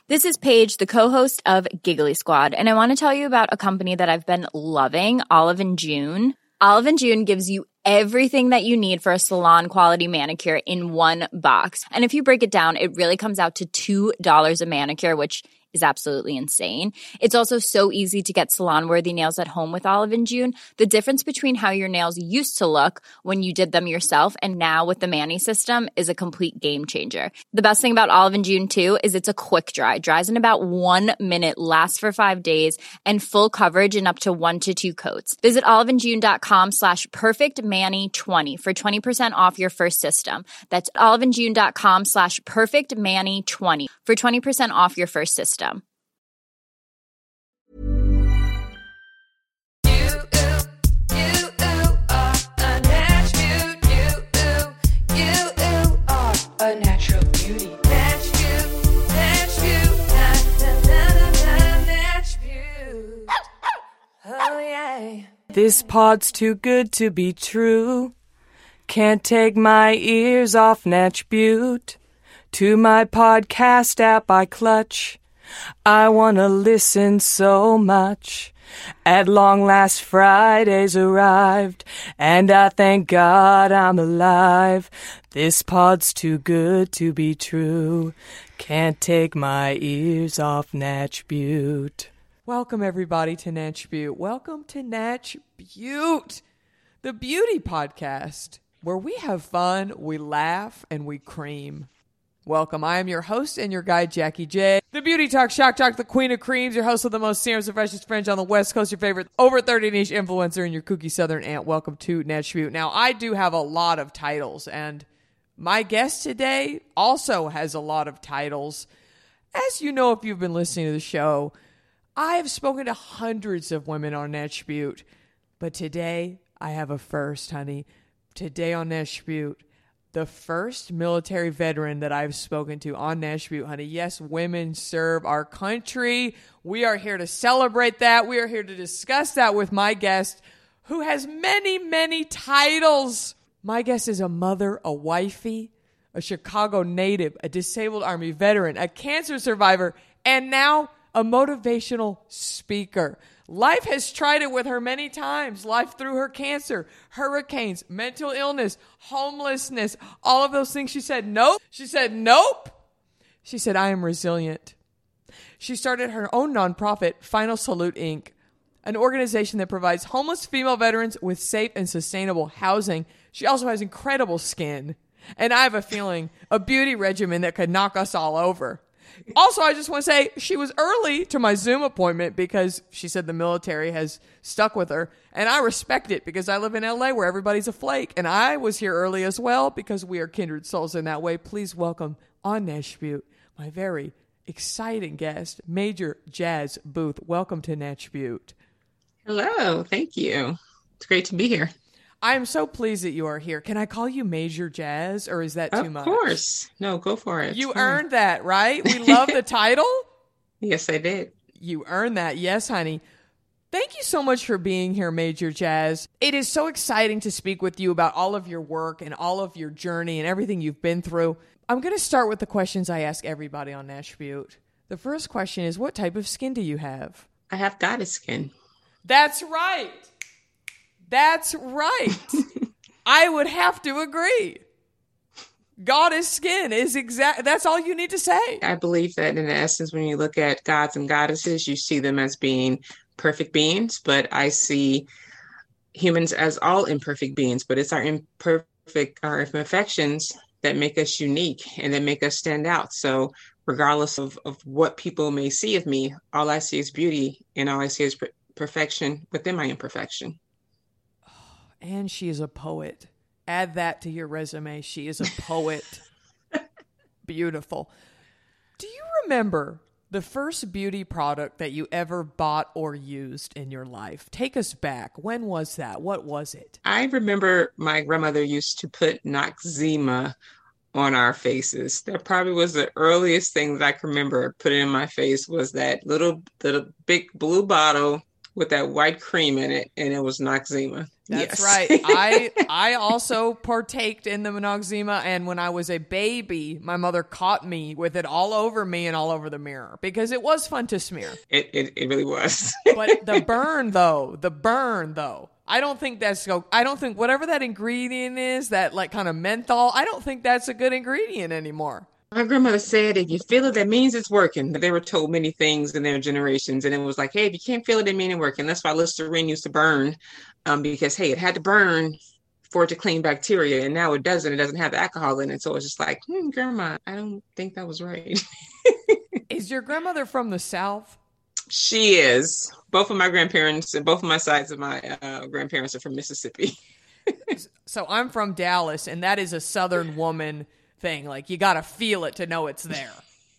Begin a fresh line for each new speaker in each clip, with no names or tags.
This is Paige, the co-host of Giggly Squad, and I want to tell you about a company that I've been loving, Olive and June. Olive and June gives you everything that you need for a salon-quality manicure in one box. And if you break it down, it really comes out to $2 a manicure, which is absolutely insane. It's also so easy to get salon-worthy nails at home with Olive and June. The difference between how your nails used to look when you did them yourself and now with the Mani system is a complete game changer. The best thing about Olive and June, too, is it's a quick dry. Dries in about 1 minute, lasts for 5 days, and full coverage in up to 1 to 2 coats. Visit oliveandjune.com/perfectmani20 for 20% off your first system. That's oliveandjune.com/perfectmani20 for 20% off your first system.
A natural beauty. Oh yeah.
This pod's too good to be true. Can't take my ears off Natch Butte. To my podcast app I clutch. I wanna listen so much. At long last Friday's arrived, and I thank God I'm alive. This pod's too good to be true. Can't take my ears off Natch Butte. Welcome everybody to Natch Butte. Welcome to Natch Butte, the beauty podcast, where we have fun, we laugh, and we cream. Welcome. I am your host and your guide, Jackie J. The Beauty Talk, Shock Talk, the Queen of Creams, your host of the most serums and freshest French on the West Coast, your favorite over 30 niche influencer, and your kooky Southern aunt. Welcome to Natch Butte. Now, I do have a lot of titles, and my guest today also has a lot of titles. As you know, if you've been listening to the show, I have spoken to hundreds of women on Natch Butte, but today I have a first, honey. Today on Natch Butte, the first military veteran that I've spoken to on Natch Butte, honey. Yes, women serve our country. We are here to celebrate that. We are here to discuss that with my guest, who has many, many titles. My guest is a mother, a wifey, a Chicago native, a disabled Army veteran, a cancer survivor, and now a motivational speaker. Life has tried it with her many times. Life threw her cancer, hurricanes, mental illness, homelessness, all of those things. She said, nope. She said, nope. She said, I am resilient. She started her own nonprofit, Final Salute, Inc., an organization that provides homeless female veterans with safe and sustainable housing. She also has incredible skin. And I have a feeling a beauty regimen that could knock us all over. Also, I just want to say she was early to my Zoom appointment because she said the military has stuck with her. And I respect it because I live in LA where everybody's a flake. And I was here early as well because we are kindred souls in that way. Please welcome on Natch Butte my very exciting guest, Major Jazz Booth. Welcome to Natch Butte.
Hello. Thank you. It's great to be here.
I am so pleased that you are here. Can I call you Major Jazz, or is that too much?
Of course. No, go for it.
You earned that, right? We love the title.
Yes, I did.
You earned that. Yes, honey. Thank you so much for being here, Major Jazz. It is so exciting to speak with you about all of your work and all of your journey and everything you've been through. I'm going to start with the questions I ask everybody on Natch Butte. The first question is, what type of skin do you have?
I have goddess skin.
That's right. That's right. I would have to agree. Goddess skin is that's all you need to say.
I believe that in essence, when you look at gods and goddesses, you see them as being perfect beings, but I see humans as all imperfect beings, but it's our imperfections that make us unique and that make us stand out. So regardless of what people may see of me, all I see is beauty and all I see is perfection within my imperfection.
And she is a poet. Add that to your resume. She is a poet. Beautiful. Do you remember the first beauty product that you ever bought or used in your life? Take us back. When was that? What was it?
I remember my grandmother used to put Noxzema on our faces. That probably was the earliest thing that I can remember putting in my face was that little big blue bottle with that white cream in it, and it was Noxzema.
That's
Yes.
right. I also partaked in the Noxzema, and when I was a baby, my mother caught me with it all over me and all over the mirror because it was fun to smear.
It really was.
But the burn though, I don't think whatever that ingredient is, that like kind of menthol, I don't think that's a good ingredient anymore.
My grandmother said, if you feel it, that means it's working. They were told many things in their generations, and it was like, hey, if you can't feel it, it means it's working. That's why Listerine used to burn, because, hey, it had to burn for it to clean bacteria, and now it doesn't. It doesn't have the alcohol in it. So it's just like, Grandma, I don't think that was right.
Is your grandmother from the South?
She is. Both of my grandparents and both of my sides of my grandparents are from Mississippi.
So I'm from Dallas, and that is a Southern woman thing. Like, you got to feel it to know it's there.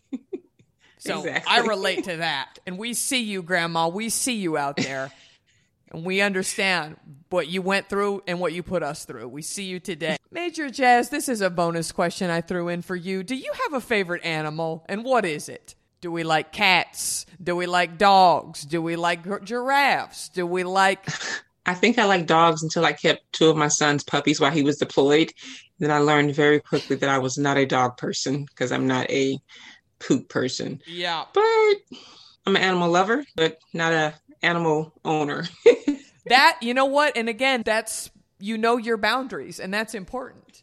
So
Exactly.
I relate to that. And we see you, Grandma. We see you out there. And we understand what you went through and what you put us through. We see you today. Major Jazz, this is a bonus question I threw in for you. Do you have a favorite animal? And what is it? Do we like cats? Do we like dogs? Do we like giraffes? Do we like...
I think I liked dogs until I kept two of my son's puppies while he was deployed. Then I learned very quickly that I was not a dog person because I'm not a poop person.
Yeah.
But I'm an animal lover, but not a animal owner.
That, you know what? And again, that's, you know your boundaries, and that's important.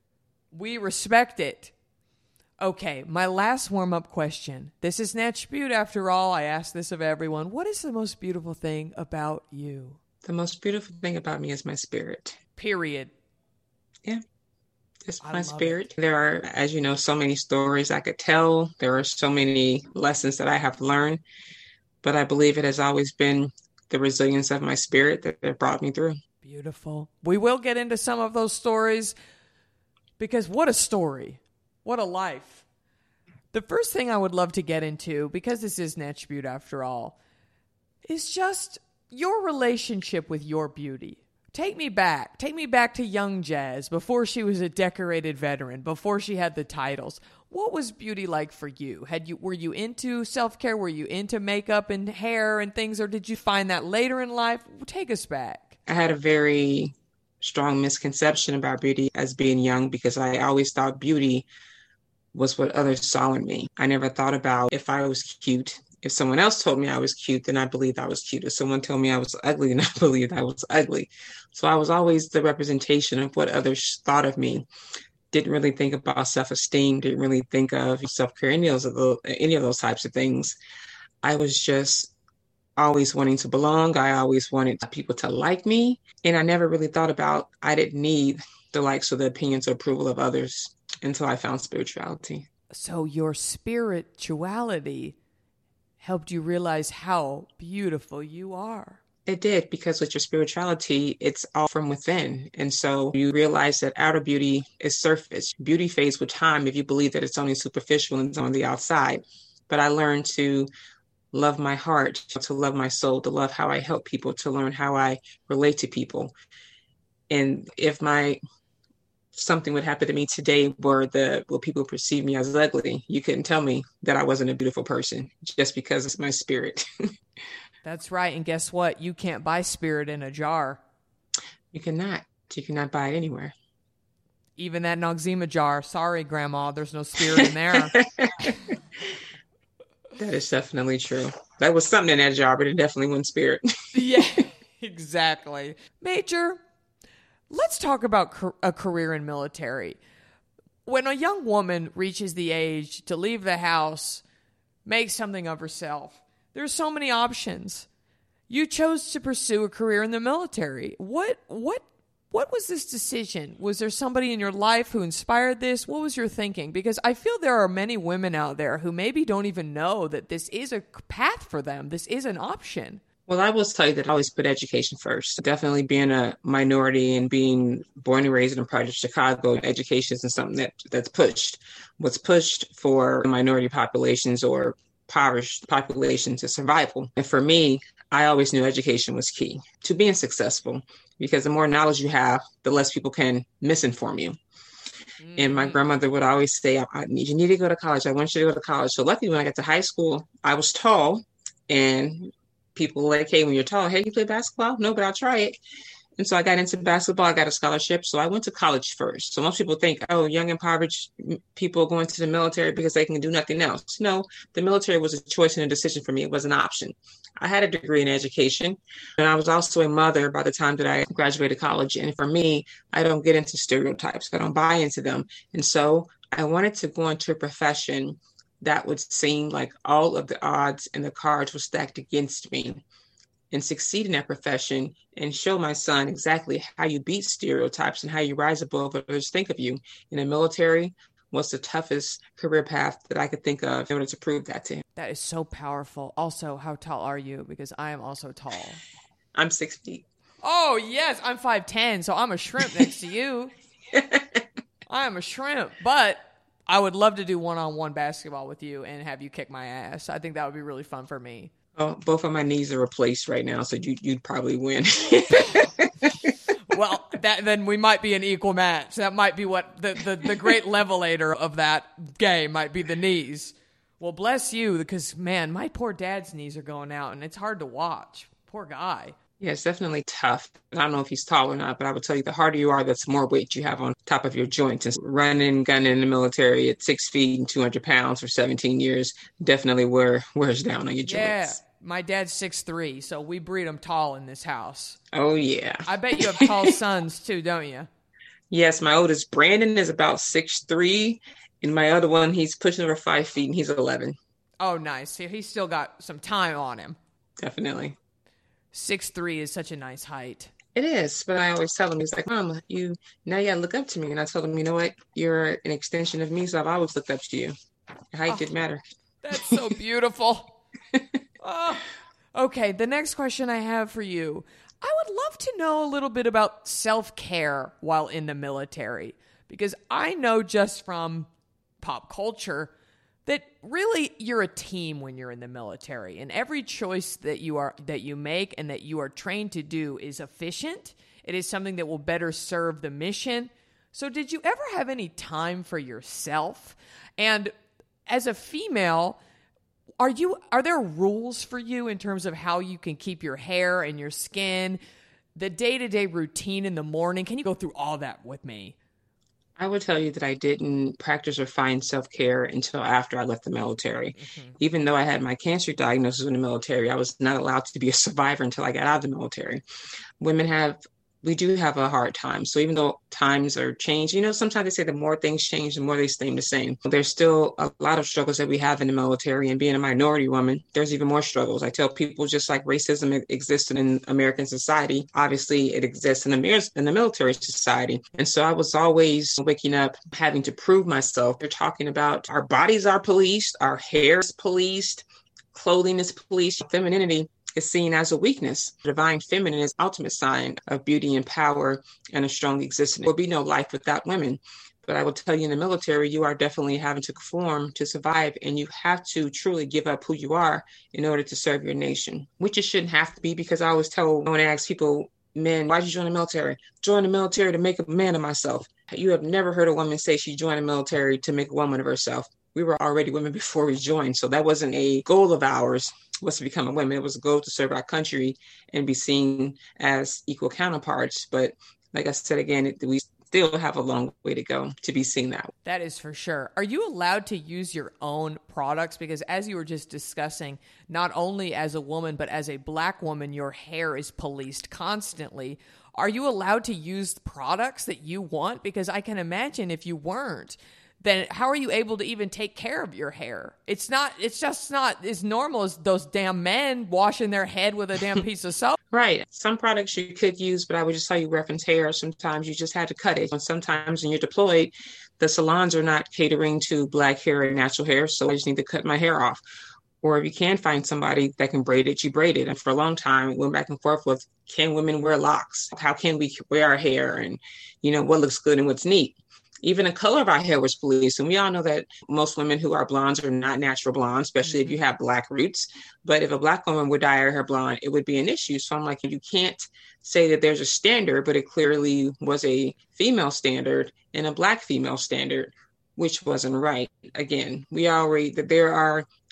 We respect it. Okay, my last warm-up question. This is Natch Beaut after all. I ask this of everyone. What is the most beautiful thing about you?
The most beautiful thing about me is my spirit.
Period.
Yeah. It's
I
my
love
spirit. There are, as you know, so many stories I could tell. There are so many lessons that I have learned. But I believe it has always been the resilience of my spirit that brought me through.
Beautiful. We will get into some of those stories because what a story. What a life. The first thing I would love to get into, because this is Natch Beaut after all, is just your relationship with your beauty. Take me back to young Jazz, before she was a decorated veteran, before she had the titles. What was beauty like for you? Were you into self-care? Were you into makeup and hair and things, or did you find that later in life? Take us back.
I had a very strong misconception about beauty as being young because I always thought beauty was what others saw in me. I never thought about if I was cute. If someone else told me I was cute, then I believed I was cute. If someone told me I was ugly, then I believed I was ugly. So I was always the representation of what others thought of me. Didn't really think about self-esteem, didn't really think of self-care, any of those types of things. I was just always wanting to belong. I always wanted people to like me. And I never really thought about, I didn't need the likes or the opinions or approval of others until I found spirituality.
So your spirituality helped you realize how beautiful you are.
It did, because with your spirituality, it's all from within. And so you realize that outer beauty is surface. Beauty fades with time if you believe that it's only superficial and it's on the outside. But I learned to love my heart, to love my soul, to love how I help people, to learn how I relate to people. And if something would happen to me today where people perceive me as ugly, you couldn't tell me that I wasn't a beautiful person just because it's my spirit.
That's right. And guess what? You can't buy spirit in a jar.
You cannot buy it anywhere.
Even that Noxzema jar. Sorry, Grandma, there's no spirit in there.
That is definitely true. That was something in that jar, but it definitely wasn't spirit.
Yeah, exactly. Major, let's talk about a career in military. When a young woman reaches the age to leave the house, make something of herself, there's so many options. You chose to pursue a career in the military. What was this decision? Was there somebody in your life who inspired this? What was your thinking? Because I feel there are many women out there who maybe don't even know that this is a path for them. This is an option.
Well, I will tell you that I always put education first. Definitely being a minority and being born and raised in Project Chicago, education isn't something that's pushed. What's pushed for minority populations or impoverished populations is survival. And for me, I always knew education was key to being successful, because the more knowledge you have, the less people can misinform you. Mm-hmm. And my grandmother would always say, you need to go to college. I want you to go to college. So luckily, when I got to high school, I was tall and people like, hey, when you're tall, hey, you play basketball? No, but I'll try it. And so I got into basketball. I got a scholarship. So I went to college first. So most people think, oh, young, impoverished people go into the military because they can do nothing else. No, the military was a choice and a decision for me. It was an option. I had a degree in education, and I was also a mother by the time that I graduated college. And for me, I don't get into stereotypes. I don't buy into them. And so I wanted to go into a profession that would seem like all of the odds and the cards were stacked against me, and succeed in that profession and show my son exactly how you beat stereotypes and how you rise above what others think of you. In the military was the toughest career path that I could think of in order to prove that to him.
That is so powerful. Also, how tall are you? Because I am also tall.
I'm 6 feet.
Oh, yes. I'm 5'10", so I'm a shrimp next to you. I am a shrimp. But I would love to do one-on-one basketball with you and have you kick my ass. I think that would be really fun for me.
Oh, both of my knees are replaced right now, so you'd probably win.
Well, then we might be an equal match. That might be what the great levelator of that game might be, the knees. Well, bless you, because, man, my poor dad's knees are going out, and it's hard to watch. Poor guy.
Yeah, it's definitely tough. I don't know if he's tall or not, but I would tell you the harder you are, that's more weight you have on top of your joints. And running, gunning in the military at 6 feet and 200 pounds for 17 years definitely wears down on your joints.
Yeah, my dad's 6'3", so we breed them tall in this house.
Oh, yeah.
I bet you have tall sons too, don't you?
Yes, my oldest, Brandon, is about 6'3", and my other one, he's pushing over 5 feet, and he's 11.
Oh, nice. So he's still got some time on him.
Definitely.
6'3" is such a nice height.
It is, but I always tell him, he's like, Mom, now you gotta look up to me. And I told him, you know what? You're an extension of me, so I've always looked up to you. Height didn't matter.
That's so beautiful. Oh. Okay, the next question I have for you. I would love to know a little bit about self-care while in the military, because I know just from pop culture that really you're a team when you're in the military, and every choice that you make and that you are trained to do is efficient. It is something that will better serve the mission. So did you ever have any time for yourself? And as a female, are there rules for you in terms of how you can keep your hair and your skin, the day-to-day routine in the morning? Can you go through all that with me?
I would tell you that I didn't practice or find self-care until after I left the military. Mm-hmm. Even though I had my cancer diagnosis in the military, I was not allowed to be a survivor until I got out of the military. We do have a hard time. So even though times are changed, sometimes they say the more things change, the more they stay the same. There's still a lot of struggles that we have in the military, and being a minority woman, there's even more struggles. I tell people, just like racism exists in American society, obviously it exists in the military society. And so I was always waking up, having to prove myself. They're talking about our bodies are policed, our hair is policed, clothing is policed, femininity is seen as a weakness. Divine feminine is the ultimate sign of beauty and power and a strong existence. There will be no life without women. But I will tell you, in the military, you are definitely having to conform to survive, and you have to truly give up who you are in order to serve your nation, which it shouldn't have to be, because I always tell, when I ask people, men, why did you join the military? Join the military to make a man of myself. You have never heard a woman say she joined the military to make a woman of herself. We were already women before we joined. So that wasn't a goal of ours, was to become a woman. It was a goal to serve our country and be seen as equal counterparts. But like I said, again, we still have a long way to go to be seen that way.
That is for sure. Are you allowed to use your own products? Because as you were just discussing, not only as a woman, but as a Black woman, your hair is policed constantly. Are you allowed to use products that you want? Because I can imagine if you weren't, then how are you able to even take care of your hair? It's just not as normal as those damn men washing their head with a damn piece of soap.
Right. Some products you could use, but I would just tell you, reference hair. Sometimes you just had to cut it. And sometimes when you're deployed, the salons are not catering to Black hair and natural hair. So I just need to cut my hair off. Or if you can find somebody that can braid it, you braid it. And for a long time, we went back and forth with, can women wear locks? How can we wear our hair? And, what looks good and what's neat? Even the color of our hair was policed. And we all know that most women who are blondes are not natural blondes, especially if you have Black roots. But if a Black woman would dye her hair blonde, it would be an issue. So I'm like, you can't say that there's a standard, but it clearly was a female standard and a Black female standard, which wasn't right. Again, we already, that there are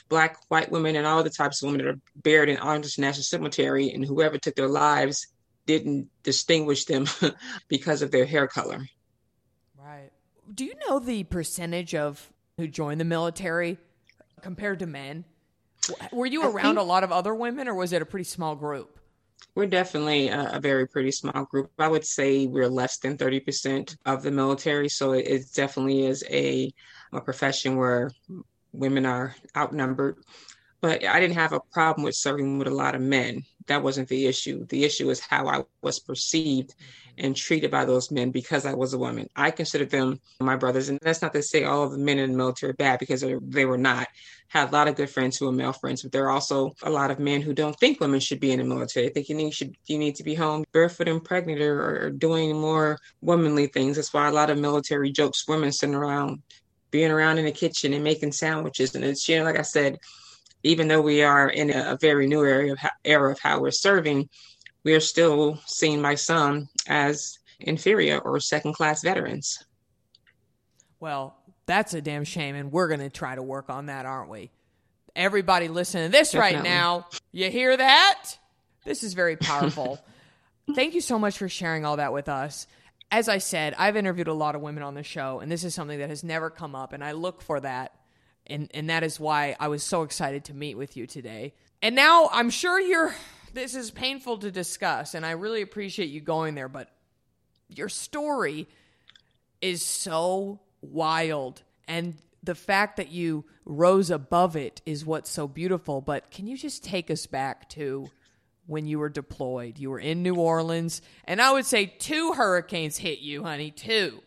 Black, white women, and all the types of women that are buried in Arlington National Cemetery, and whoever took their lives didn't distinguish them because of their hair color.
Right. Do you know the percentage of who joined the military compared to men? Were you around a lot of other women, or was it a pretty small group?
We're definitely a very pretty small group. I would say we're less than 30% of the military. So it definitely is a profession where women are outnumbered. But I didn't have a problem with serving with a lot of men. That wasn't the issue. The issue is how I was perceived and treated by those men because I was a woman. I considered them my brothers. And that's not to say all of the men in the military are bad, because they were not. Had a lot of good friends who were male friends, but there are also a lot of men who don't think women should be in the military. They think you need to be home barefoot and pregnant, or doing more womanly things. That's why a lot of military jokes, women sitting around, being around in the kitchen and making sandwiches. And it's, like I said, even though we are in a very new era of how we're serving, we are still seen by some as inferior or second-class veterans.
Well, that's a damn shame, and we're going to try to work on that, aren't we? Everybody listening to this
Definitely.
right now, you hear that? This is very powerful. Thank you so much for sharing all that with us. As I said, I've interviewed a lot of women on the show, and this is something that has never come up, and I look for that. And that is why I was so excited to meet with you today. And now I'm sure this is painful to discuss, and I really appreciate you going there, but your story is so wild. And the fact that you rose above it is what's so beautiful. But can you just take us back to when you were deployed? You were in New Orleans, and I would say 2 hurricanes hit you, honey, 2.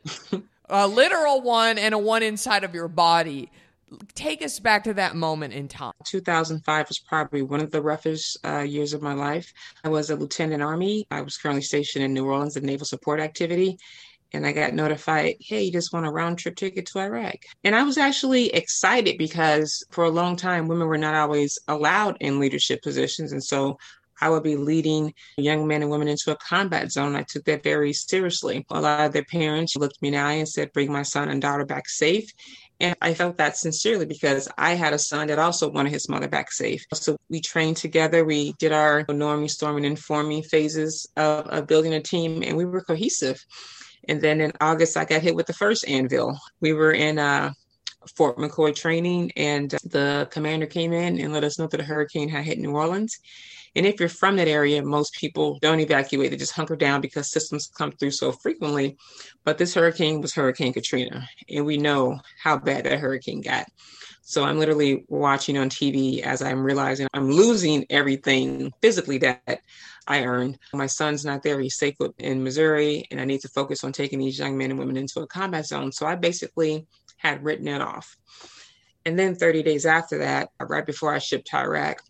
A literal one and a one inside of your body. Take us back to that moment in time.
2005 was probably one of the roughest years of my life. I was a lieutenant Army. I was currently stationed in New Orleans, a naval support activity. And I got notified, hey, you just want a round trip ticket to Iraq. And I was actually excited because for a long time, women were not always allowed in leadership positions. And so I would be leading young men and women into a combat zone. I took that very seriously. A lot of their parents looked me in the eye and said, bring my son and daughter back safe. And I felt that sincerely because I had a son that also wanted his mother back safe. So we trained together. We did our norming, storming, and forming phases of building a team, and we were cohesive. And then in August, I got hit with the first anvil. We were in Fort McCoy training, and the commander came in and let us know that a hurricane had hit New Orleans. And if you're from that area, most people don't evacuate. They just hunker down because systems come through so frequently. But this hurricane was Hurricane Katrina, and we know how bad that hurricane got. So I'm literally watching on TV as I'm realizing I'm losing everything physically that I earned. My son's not there. He's safe in Missouri, and I need to focus on taking these young men and women into a combat zone. So I basically had written it off. And then 30 days after that, right before I shipped to Iraq,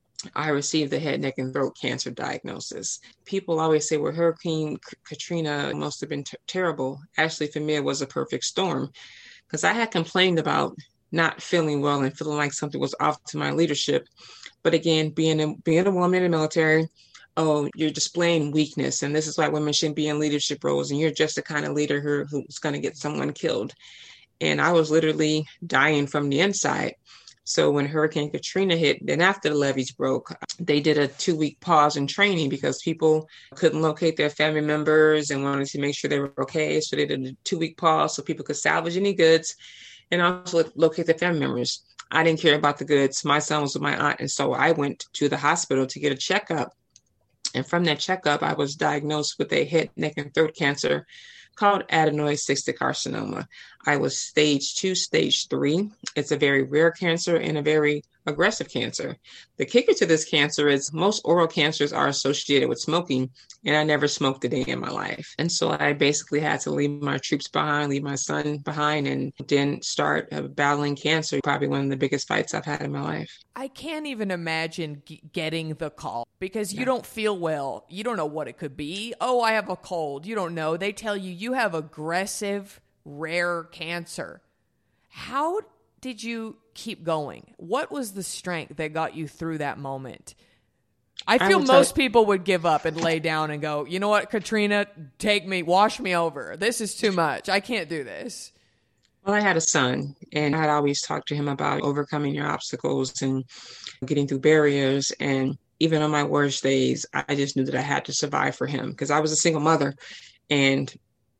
I received the head, neck, and throat cancer diagnosis. People always say, well, Hurricane Katrina must have been terrible. Actually, for me, it was a perfect storm because I had complained about not feeling well and feeling like something was off to my leadership. But again, being a woman in the military, oh, you're displaying weakness. And this is why women shouldn't be in leadership roles. And you're just the kind of leader who's going to get someone killed. And I was literally dying from the inside. So when Hurricane Katrina hit, then after the levees broke, they did a 2-week pause in training because people couldn't locate their family members and wanted to make sure they were okay. So they did a 2-week pause so people could salvage any goods and also locate their family members. I didn't care about the goods. My son was with my aunt. And so I went to the hospital to get a checkup. And from that checkup, I was diagnosed with a head, neck, and throat cancer called adenoid cystic carcinoma. I was stage 2, stage 3. It's a very rare cancer and a very aggressive cancer. The kicker to this cancer is most oral cancers are associated with smoking, and I never smoked a day in my life. And so I basically had to leave my troops behind, leave my son behind, and then start battling cancer, probably one of the biggest fights I've had in my life.
I can't even imagine getting the call because you don't feel well. You don't know what it could be. Oh, I have a cold. You don't know. They tell you have aggressive, rare cancer. How did you keep going? What was the strength that got you through that moment? I feel most people would give up and lay down and go, you know what, Katrina, take me, wash me over. This is too much. I can't do this.
Well, I had a son, and I'd always talk to him about overcoming your obstacles and getting through barriers. And even on my worst days, I just knew that I had to survive for him because I was a single mother, and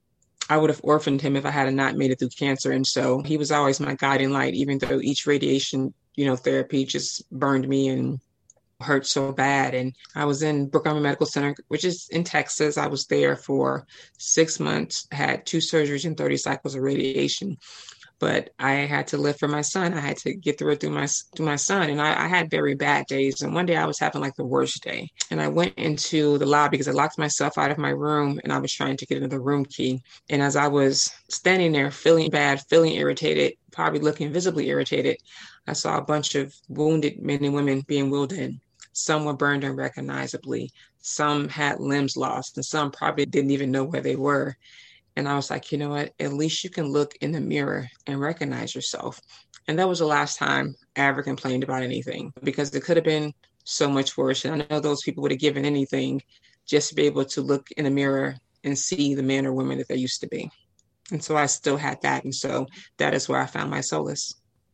I would have orphaned him if I had not made it through cancer. And so he was always my guiding light, even though each radiation, therapy just burned me and hurt so bad. And I was in Brooke Army Medical Center, which is in Texas. I was there for 6 months, had 2 surgeries and 30 cycles of radiation. But I had to live for my son. I had to get through it through my son. And I had very bad days. And one day I was having like the worst day. And I went into the lobby because I locked myself out of my room and I was trying to get another room key. And as I was standing there feeling bad, feeling irritated, probably looking visibly irritated, I saw a bunch of wounded men and women being wheeled in. Some were burned unrecognizably. Some had limbs lost, and some probably didn't even know where they were. And I was like, you know what? At least you can look in the mirror and recognize yourself. And that was the last time I ever complained about anything, because it could have been so much worse. And I know those people would have given anything just to be able to look in the mirror and see the men or women that they used to be. And so I still had that. And so that is where I found my solace.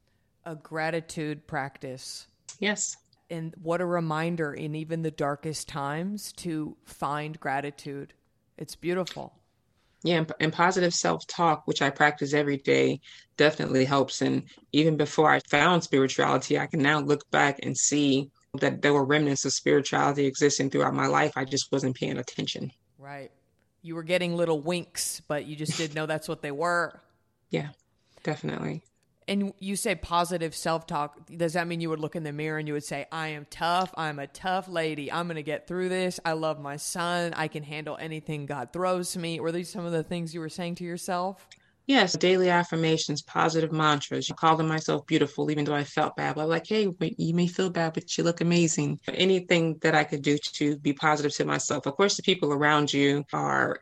A gratitude practice.
Yes.
And what a reminder in even the darkest times to find gratitude. It's beautiful.
Yeah, and positive self-talk, which I practice every day, definitely helps. And even before I found spirituality, I can now look back and see that there were remnants of spirituality existing throughout my life. I just wasn't paying attention.
Right. You were getting little winks, but you just didn't know that's what they were.
Yeah, definitely.
And you say positive self-talk. Does that mean you would look in the mirror and you would say, I am tough. I'm a tough lady. I'm going to get through this. I love my son. I can handle anything God throws me. Were these some of the things you were saying to yourself?
Yes, daily affirmations, positive mantras. Calling myself beautiful, even though I felt bad. But I'm like, hey, you may feel bad, but you look amazing. Anything that I could do to be positive to myself. Of course, the people around you are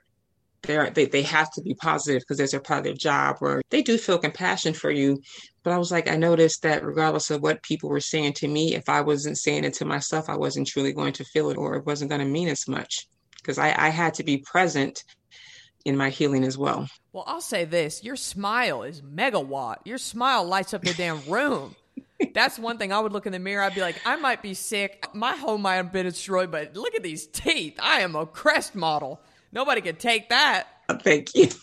they have to be positive because that's a part of their job, or they do feel compassion for you. But I was like, I noticed that regardless of what people were saying to me, if I wasn't saying it to myself, I wasn't truly going to feel it, or it wasn't going to mean as much, because I had to be present in my healing as well.
Well, I'll say this. Your smile is megawatt. Your smile lights up the damn room. That's one thing. I would look in the mirror. I'd be like, I might be sick. My home might have been destroyed, but look at these teeth. I am a Crest model. Nobody could take that.
Thank you.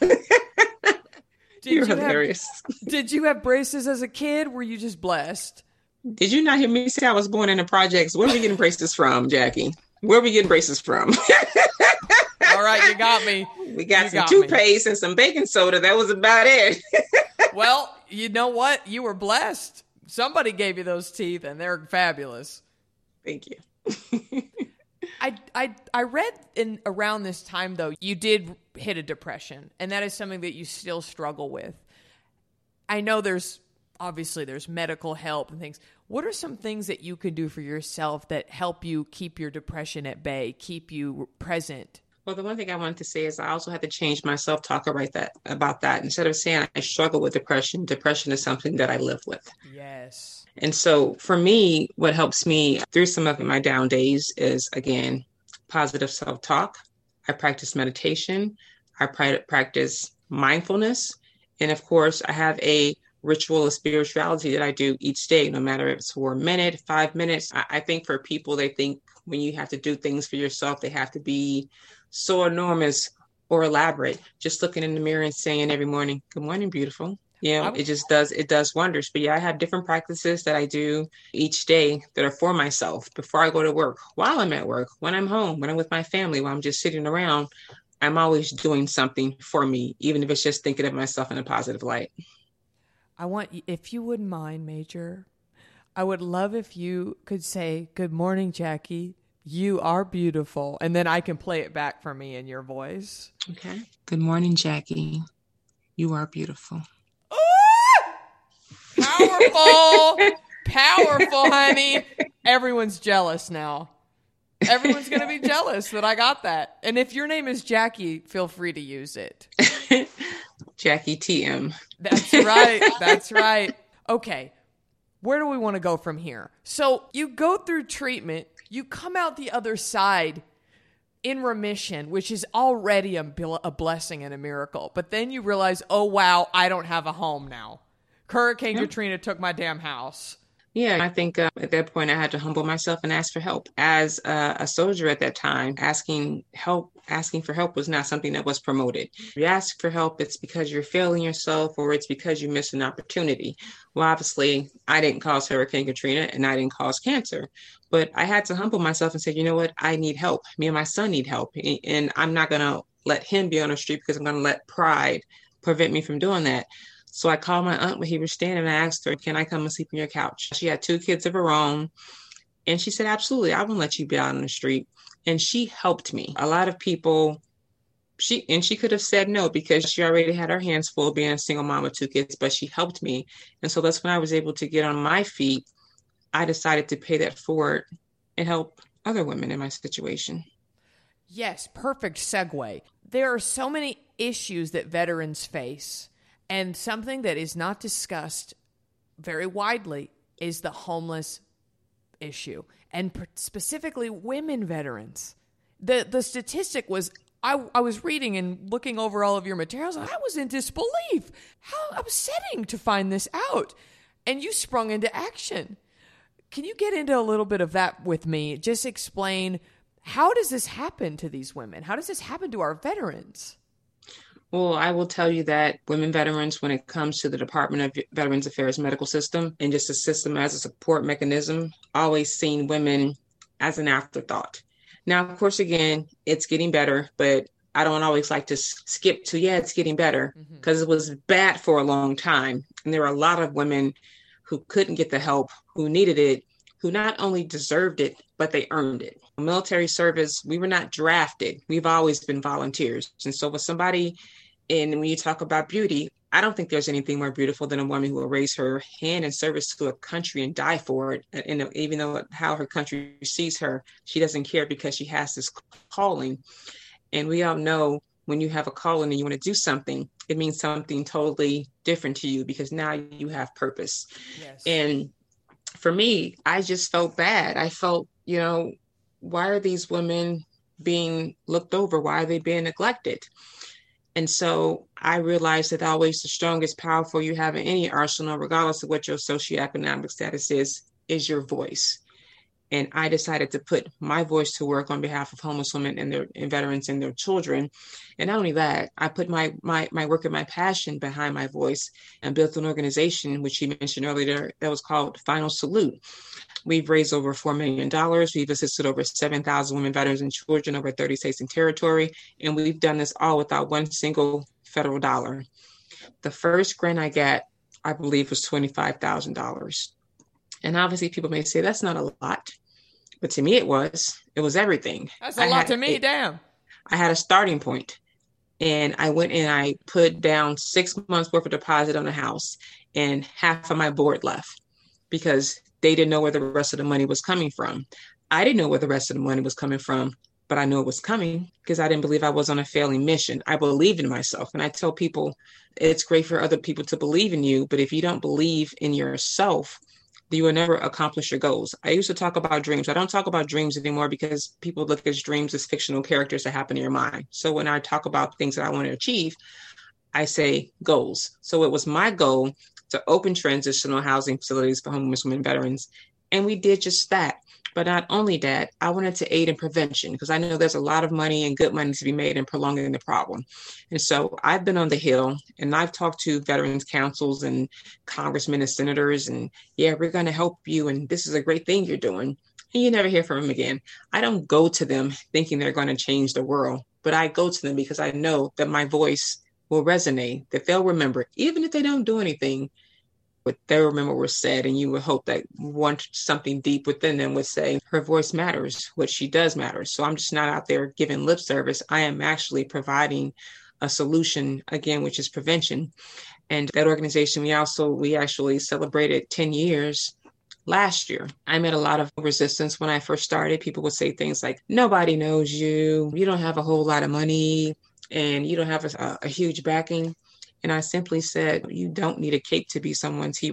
You're
hilarious. Did you have braces as a kid? Were you just blessed?
Did you not hear me say I was born in the projects? Where are we getting braces from, Jackie? Where are we getting braces from?
All right, you got me.
We got some toothpaste and some baking soda. That was about it.
Well, you know what? You were blessed. Somebody gave you those teeth, and they're fabulous.
Thank you.
I read in around this time, though, you did hit a depression, and that is something that you still struggle with. I know there's medical help and things. What are some things that you can do for yourself that help you keep your depression at bay, keep you present?
Well, the one thing I wanted to say is I also had to change my self-talk about that. Instead of saying I struggle with depression, depression is something that I live with.
Yes.
And so for me, what helps me through some of my down days is, again, positive self-talk. I practice meditation. I practice mindfulness. And of course, I have a ritual of spirituality that I do each day, no matter if it's for a minute, 5 minutes. I think for people, they think when you have to do things for yourself, they have to be so enormous or elaborate. Just looking in the mirror and saying every morning, good morning, beautiful. It does wonders. But yeah, I have different practices that I do each day that are for myself before I go to work, while I'm at work, when I'm home, when I'm with my family, while I'm just sitting around. I'm always doing something for me, even if it's just thinking of myself in a positive light.
If you wouldn't mind, Major, I would love if you could say, good morning, Jackie. You are beautiful. And then I can play it back for me in your voice.
Okay. Good morning, Jackie. You are beautiful.
Powerful, honey. Everyone's jealous now. Everyone's going to be jealous that I got that. And if your name is Jackie, feel free to use it.
Jackie TM.
That's right. That's right. Okay. Where do we want to go from here? So you go through treatment. You come out the other side. in remission, which is already a blessing and a miracle. But then you realize, oh, wow, I don't have a home now. Hurricane Katrina took my damn house.
Yeah, I think at that point I had to humble myself and ask for help. As a soldier at that time, asking for help was not something that was promoted. If you ask for help, it's because you're failing yourself or it's because you missed an opportunity. Well, obviously, I didn't cause Hurricane Katrina and I didn't cause cancer, but I had to humble myself and say, you know what? I need help. Me and my son need help. And I'm not going to let him be on the street because I'm going to let pride prevent me from doing that. So I called my aunt when he was staying and I asked her, can I come and sleep on your couch? She had 2 kids of her own. And she said, absolutely, I won't let you be out on the street. And she helped me. A lot of people, she could have said no because she already had her hands full being a single mom with 2 kids, but she helped me. And so that's when I was able to get on my feet. I decided to pay that forward and help other women in my situation.
Yes, perfect segue. There are so many issues that veterans face. And something that is not discussed very widely is the homeless issue, and specifically women veterans. The statistic was, I was reading and looking over all of your materials, and I was in disbelief. How upsetting to find this out. And you sprung into action. Can you get into a little bit of that with me? Just explain, how does this happen to these women? How does this happen to our veterans?
Well, I will tell you that women veterans, when it comes to the Department of Veterans Affairs medical system and just a system as a support mechanism, always seen women as an afterthought. Now, of course, again, it's getting better, but I don't always like to skip to, it's getting better because it was bad for a long time. And there are a lot of women who couldn't get the help, who needed it, who not only deserved it, but they earned it. Military service, we were not drafted. We've always been volunteers. And so with somebody, and when you talk about beauty, I don't think there's anything more beautiful than a woman who will raise her hand in service to a country and die for it. And even though how her country sees her, she doesn't care because she has this calling. And we all know when you have a calling and you want to do something, it means something totally different to you because now you have purpose. Yes. And for me, I just felt bad. I felt, why are these women being looked over? Why are they being neglected? And so I realized that always the strongest, powerful you have in any arsenal, regardless of what your socioeconomic status is your voice. And I decided to put my voice to work on behalf of homeless women and veterans and their children. And not only that, I put my work and my passion behind my voice and built an organization, which you mentioned earlier, that was called Final Salute. We've raised over $4 million. We've assisted over 7,000 women, veterans, and children over 30 states and territory. And we've done this all without one single federal dollar. The first grant I got, I believe, was $25,000. And obviously people may say that's not a lot, but to me it was everything.
That's a lot to me, damn.
I had a starting point and I went and I put down 6 months worth of deposit on the house and half of my board left because they didn't know where the rest of the money was coming from. I didn't know where the rest of the money was coming from, but I knew it was coming because I didn't believe I was on a failing mission. I believed in myself. And I tell people it's great for other people to believe in you, but if you don't believe in yourself, you will never accomplish your goals. I used to talk about dreams. I don't talk about dreams anymore because people look at dreams as fictional characters that happen in your mind. So when I talk about things that I want to achieve, I say goals. So it was my goal to open transitional housing facilities for homeless women veterans. And we did just that. But not only that, I wanted to aid in prevention because I know there's a lot of money and good money to be made in prolonging the problem. And so I've been on the Hill and I've talked to veterans councils and congressmen and senators and we're going to help you. And this is a great thing you're doing. And you never hear from them again. I don't go to them thinking they're going to change the world, but I go to them because I know that my voice will resonate, that they'll remember, even if they don't do anything, but they'll remember what was said, and you would hope that something deep within them would say, her voice matters, what she does matters. So I'm just not out there giving lip service. I am actually providing a solution, again, which is prevention. And that organization, we actually celebrated 10 years last year. I met a lot of resistance when I first started. People would say things like, nobody knows you, you don't have a whole lot of money, and you don't have a huge backing. And I simply said, you don't need a cape to be someone's hero.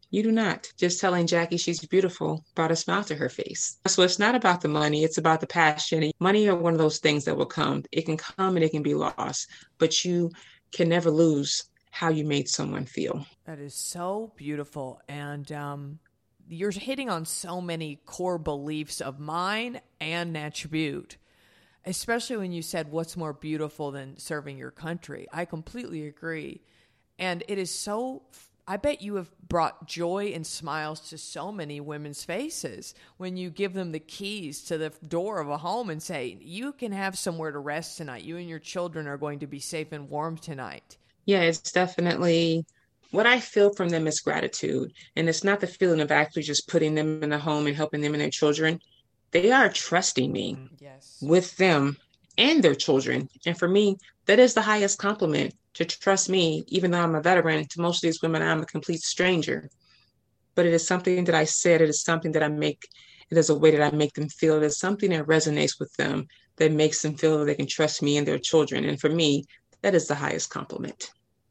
You do not. Just telling Jackie she's beautiful brought a smile to her face. So it's not about the money, it's about the passion. Money are one of those things that will come. It can come and it can be lost, but you can never lose how you made someone feel.
That is so beautiful. And you're hitting on so many core beliefs of mine and Natch Beaut, especially when you said what's more beautiful than serving your country. I completely agree. And it is so, I bet you have brought joy and smiles to so many women's faces when you give them the keys to the door of a home and say, you can have somewhere to rest tonight. You and your children are going to be safe and warm tonight.
Yeah, it's definitely what I feel from them is gratitude. And it's not the feeling of actually just putting them in a home and helping them and their children. They are trusting me with them and their children. And for me, that is the highest compliment, to trust me, even though I'm a veteran. To most of these women, I'm a complete stranger. But it is something that I said, it is something that I make, it is a way that I make them feel. It is something that resonates with them, that makes them feel that they can trust me and their children. And for me, that is the highest compliment.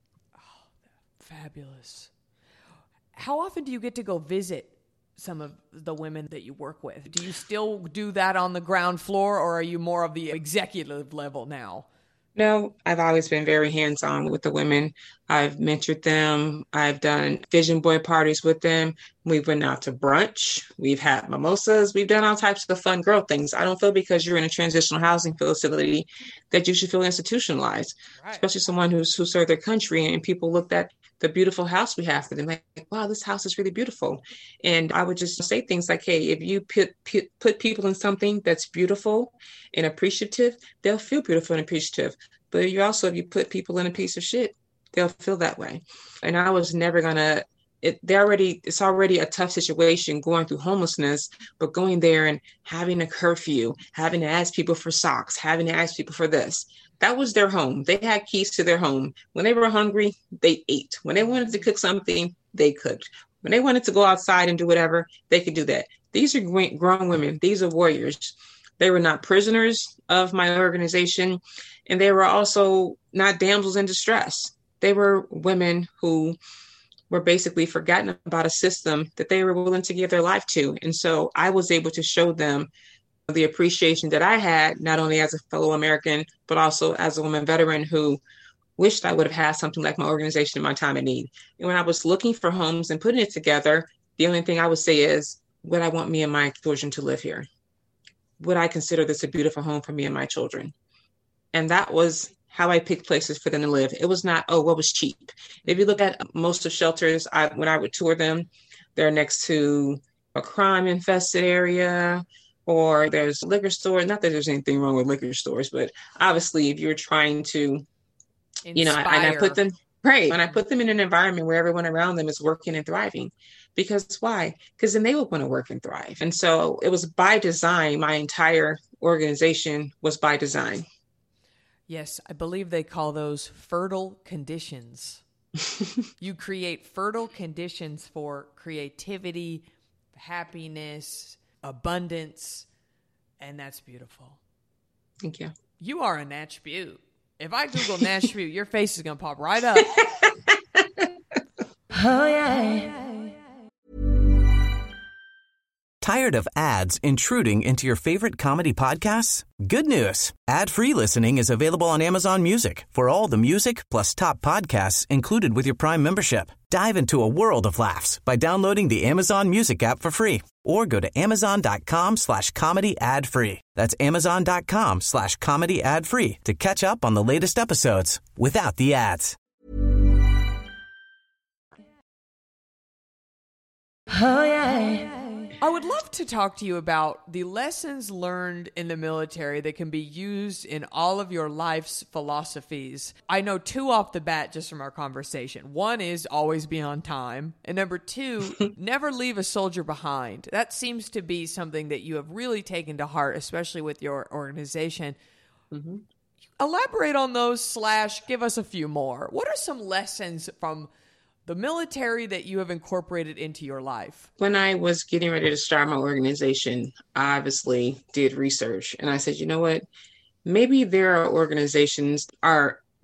Fabulous. How often do you get to go visit some of the women that you work with? Do you still do that on the ground floor, or are you more of the executive level now?
No, I've always been very hands-on with the women. I've mentored them. I've done vision board parties with them. We've been out to brunch. We've had mimosas. We've done all types of fun girl things. I don't feel because you're in a transitional housing facility that you should feel institutionalized, right. Especially someone who served their country, and people looked at the beautiful house we have for them like, wow, this house is really beautiful. And I would just say things like, hey, if you put people in something that's beautiful and appreciative, they'll feel beautiful and appreciative. But if you put people in a piece of shit, they'll feel that way. And I was never gonna, it's already a tough situation going through homelessness, but going there and having a curfew, having to ask people for socks, having to ask people for this. That was their home. They had keys to their home. When they were hungry, they ate. When they wanted to cook something, they cooked. When they wanted to go outside and do whatever, they could do that. These are grown women. These are warriors. They were not prisoners of my organization, and they were also not damsels in distress. They were women who were basically forgotten about a system that they were willing to give their life to. And so I was able to show them the appreciation that I had, not only as a fellow American, but also as a woman veteran who wished I would have had something like my organization in my time of need. And when I was looking for homes and putting it together, the only thing I would say is, would I want me and my children to live here? Would I consider this a beautiful home for me and my children? And that was how I picked places for them to live. It was not, what was cheap? If you look at most of shelters, when I would tour them, they're next to a crime-infested area, or there's a liquor store. Not that there's anything wrong with liquor stores, but obviously if you're trying to,
inspire.
And I put them, right. When I put them in an environment where everyone around them is working and thriving, because why? Because then they would want to work and thrive. And so it was by design. My entire organization was by design.
Yes, I believe they call those fertile conditions. You create fertile conditions for creativity, happiness, abundance, and that's beautiful.
Thank you.
You are a Natch Beaut. If I Google Natch Beaut, your face is going to pop right up.
Oh, yeah.
Tired of ads intruding into your favorite comedy podcasts? Good news. Ad-free listening is available on Amazon Music for all the music plus top podcasts included with your Prime membership. Dive into a world of laughs by downloading the Amazon Music app for free or go to amazon.com/comedy ad-free. That's amazon.com/comedy ad-free to catch up on the latest episodes without the ads.
Oh, yeah.
I would love to talk to you about the lessons learned in the military that can be used in all of your life's philosophies. I know two off the bat just from our conversation. One is always be on time. And number two, never leave a soldier behind. That seems to be something that you have really taken to heart, especially with your organization. Mm-hmm. Elaborate on those / give us a few more. What are some lessons from the military that you have incorporated into your life?
When I was getting ready to start my organization, I obviously did research. And I said, you know what? Maybe there are organizations are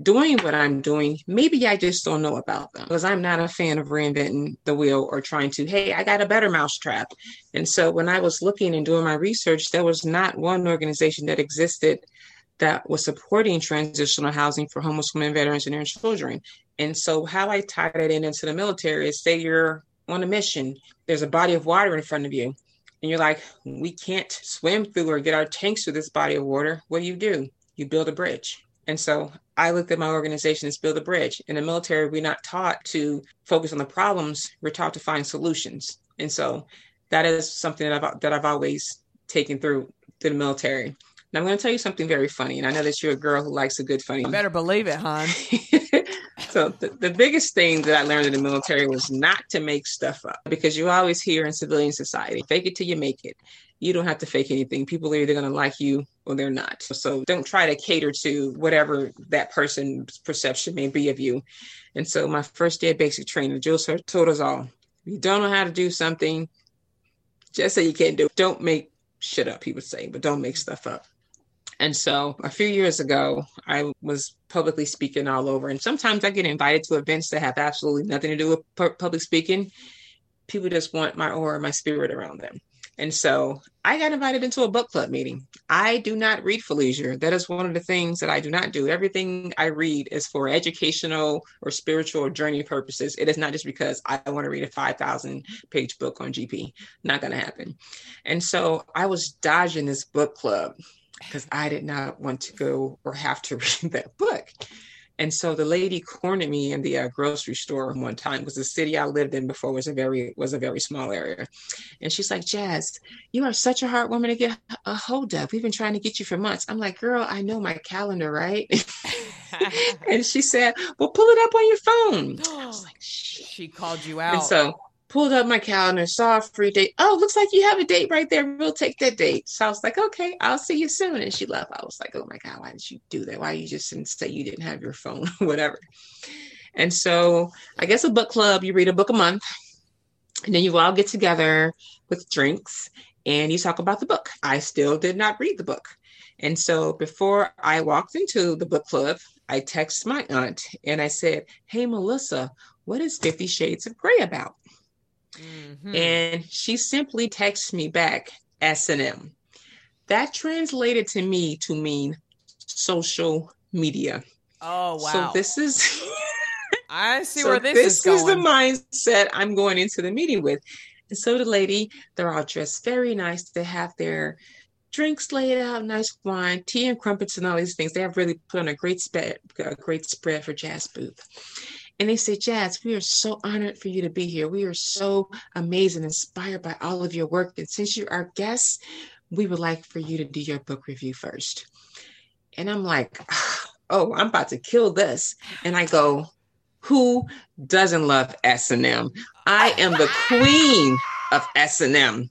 doing what I'm doing, maybe I just don't know about them because I'm not a fan of reinventing the wheel or trying to, hey, I got a better mousetrap. And so when I was looking and doing my research, there was not one organization that existed that was supporting transitional housing for homeless women, veterans, and their children. And so how I tie that into the military is, say you're on a mission, there's a body of water in front of you, and you're like, we can't swim through or get our tanks through this body of water. What do? You build a bridge. And so I looked at my organization as build a bridge. In the military, we're not taught to focus on the problems. We're taught to find solutions. And so that is something that I've always taken through the military. Now I'm going to tell you something very funny. And I know that you're a girl who likes a good funny.
You better believe it, hon.
So the biggest thing that I learned in the military was not to make stuff up, because you always hear in civilian society, fake it till you make it. You don't have to fake anything. People are either going to like you or they're not. So don't try to cater to whatever that person's perception may be of you. And so my first day of basic training, the drill sergeant told us all, if you don't know how to do something, just say you can't do it. Don't make shit up, he would say, but don't make stuff up. And so a few years ago, I was publicly speaking all over. And sometimes I get invited to events that have absolutely nothing to do with public speaking. People just want my aura, my spirit around them. And so I got invited into a book club meeting. I do not read for leisure. That is one of the things that I do not do. Everything I read is for educational or spiritual journey purposes. It is not just because I want to read a 5,000 page book on GP. Not going to happen. And so I was dodging this book club because I did not want to go or have to read that book. And so the lady cornered me in the grocery store one time, because the city I lived in before was a very small area. And she's like, Jazz, you are such a hard woman to get a hold of. We've been trying to get you for months. I'm like, girl, I know my calendar, right? And she said, well, pull it up on your phone. I was like, shit.
She called you out.
And so pulled up my calendar, saw a free date. Oh, looks like you have a date right there. We'll take that date. So I was like, okay, I'll see you soon. And she left. I was like, oh my God, why did you do that? Why you just didn't say you didn't have your phone, whatever. And so I guess a book club, you read a book a month, and then you all get together with drinks and you talk about the book. I still did not read the book. And so before I walked into the book club, I texted my aunt and I said, hey, Melissa, what is 50 Shades of Grey about? Mm-hmm. And she simply texted me back S&M. That translated to me to mean social media.
Oh, wow.
So this is
I see where this is going.
This is the mindset I'm going into the meeting with. And so the lady, they're all dressed very nice. They have their drinks laid out, nice wine, tea and crumpets and all these things. They have really put on a great spread for Jazz Booth. And they say, Jazz, we are so honored for you to be here. We are so amazed and inspired by all of your work. And since you're our guest, we would like for you to do your book review first. And I'm like, oh, I'm about to kill this. And I go, who doesn't love S&M? I am the queen of S&M.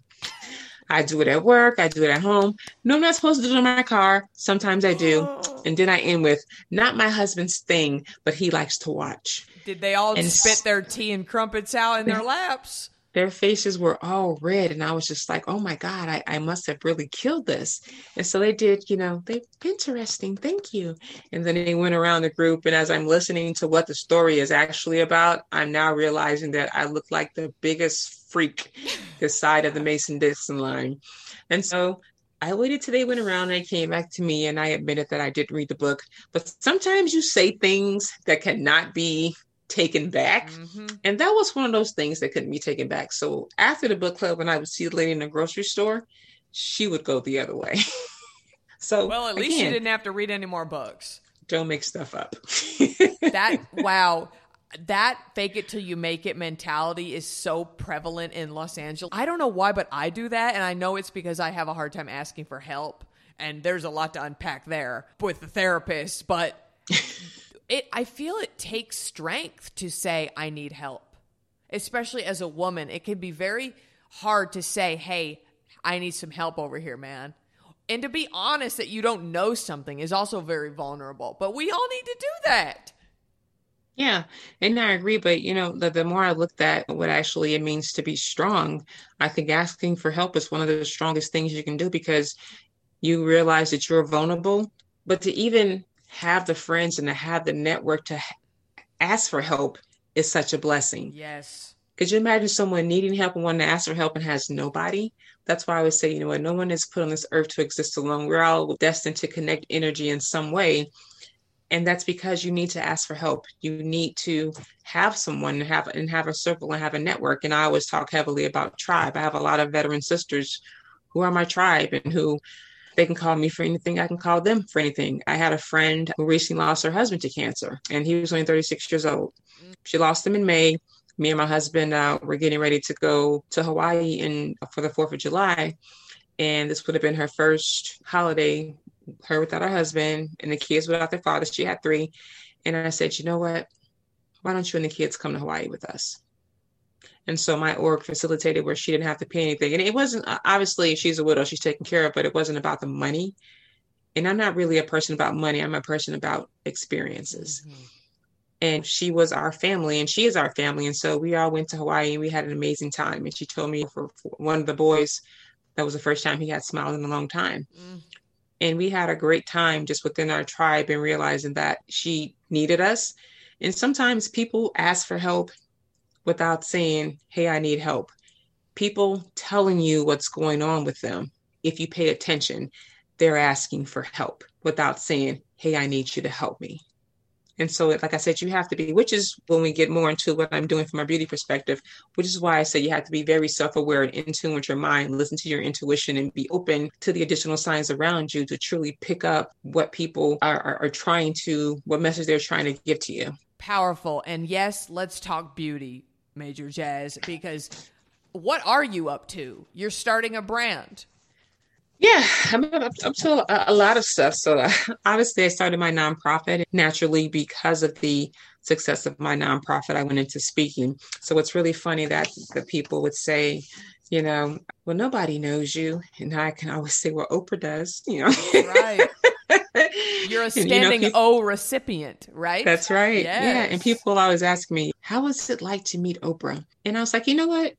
I do it at work. I do it at home. No, I'm not supposed to do it in my car. Sometimes I do. And then I end with, not my husband's thing, but he likes to watch.
Did they all spit their tea and crumpets out in their laps?
Their faces were all red. And I was just like, oh my God, I must have really killed this. And so they did, interesting. Thank you. And then they went around the group. And as I'm listening to what the story is actually about, I'm now realizing that I look like the biggest freak this side of the Mason-Dixon line. And so I waited till they went around and they came back to me and I admitted that I didn't read the book. But sometimes you say things that cannot be taken back. Mm-hmm. And that was one of those things that couldn't be taken back. So after the book club, when I would see the lady in the grocery store, she would go the other way. So
well, at least you didn't have to read any more books.
Don't make stuff up.
That fake it till you make it mentality is so prevalent in Los Angeles. I don't know why, but I do that. And I know it's because I have a hard time asking for help. And there's a lot to unpack there with the therapist. But I feel it takes strength to say, I need help. Especially as a woman, it can be very hard to say, hey, I need some help over here, man. And to be honest that you don't know something is also very vulnerable. But we all need to do that.
Yeah, and I agree. But, the more I looked at what actually it means to be strong, I think asking for help is one of the strongest things you can do, because you realize that you're vulnerable. But to even have the friends and to have the network to ask for help is such a blessing.
Yes.
Could you imagine someone needing help and wanting to ask for help and has nobody? That's why I would say, no one is put on this earth to exist alone. We're all destined to connect energy in some way. And that's because you need to ask for help. You need to have someone and have a circle and have a network. And I always talk heavily about tribe. I have a lot of veteran sisters who are my tribe and who they can call me for anything. I can call them for anything. I had a friend who recently lost her husband to cancer, and he was only 36 years old. She lost him in May. Me and my husband were getting ready to go to Hawaii for the 4th of July. And this would have been her first holiday, her without her husband and the kids without their father. She had 3. And I said, you know what? Why don't you and the kids come to Hawaii with us? And so my org facilitated where she didn't have to pay anything. And it wasn't, obviously, she's a widow, she's taken care of, but it wasn't about the money. And I'm not really a person about money. I'm a person about experiences. Mm-hmm. And she was our family and she is our family. And so we all went to Hawaii and we had an amazing time. And she told me for one of the boys, that was the first time he had smiled in a long time. Mm. And we had a great time just within our tribe and realizing that she needed us. And sometimes people ask for help without saying, hey, I need help. People telling you what's going on with them. If you pay attention, they're asking for help without saying, hey, I need you to help me. And so, like I said, you have to be, which is when we get more into what I'm doing from a beauty perspective, which is why I say you have to be very self-aware and in tune with your mind, listen to your intuition and be open to the additional signs around you to truly pick up what people are trying to, what message they're trying to give to you.
Powerful. And yes, let's talk beauty, Major Jazz, because what are you up to? You're starting a brand.
Yeah, I'm up to a lot of stuff. So obviously I started my nonprofit. Naturally, because of the success of my nonprofit, I went into speaking. So it's really funny that the people would say, well, nobody knows you. And I can always say, well, Oprah does,
Right. You're a standing O recipient, right?
That's right.
Yes.
Yeah. And people always ask me, how was it like to meet Oprah? And I was like, you know what?